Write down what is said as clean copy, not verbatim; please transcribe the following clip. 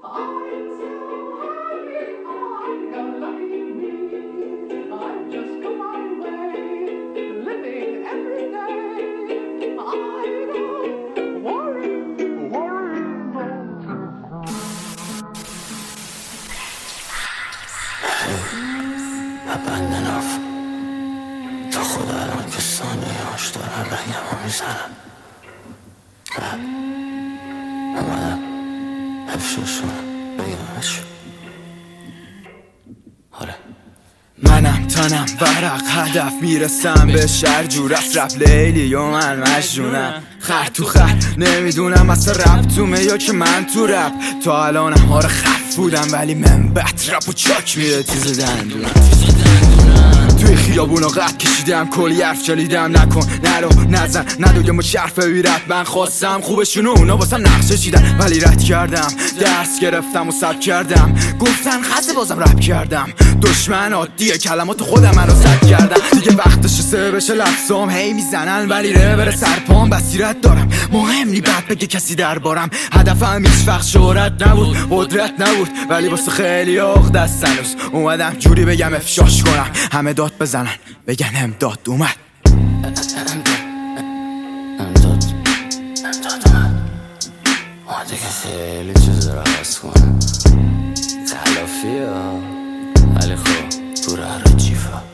بندناف تا خدا الان که ثانیه هاش دارم رنگم رو میزنم. اومدم افشوشونم بگمش. آره منم تنم ورق هدف میرسم به شهر جور از رپ لیلی و من مجنونم. خر تو خر نمیدونم اصلا رپ تومه یا که من تو رپ. تا الانم آره خف بودم ولی من بد رپ و چاک میره تیز دندونم. توی خیابونا قد کشیدم کلی حرف چلیدم. نکن نرو نزن ندویم و شرف بیرت. من خواستم خوبشونو اونا واسم نقشه چیدن ولی رد کردم. درس گرفتم و سب کردم گفتن خسته بازم رپ کردم. دشمن عادیه کلمات خودم منو سد کردم. دیگه وقتش سه بشه لفظام هی میزنن ولی ره بره سرپام بصیرت دارم. مهم نی بعد بگه کسی دربارم. هدفم هیچ وقت شهرت نبود قدرت نبود ولی واسه خیلی عقد است هنوز. اومدم جوری بگم افشاش کنم همه داد بزنن بگن امداد اومد. امداد اومد. اومده که خیلی چیز رو عوض کنه. تلافیه ولی خب تو ره رو جیفه.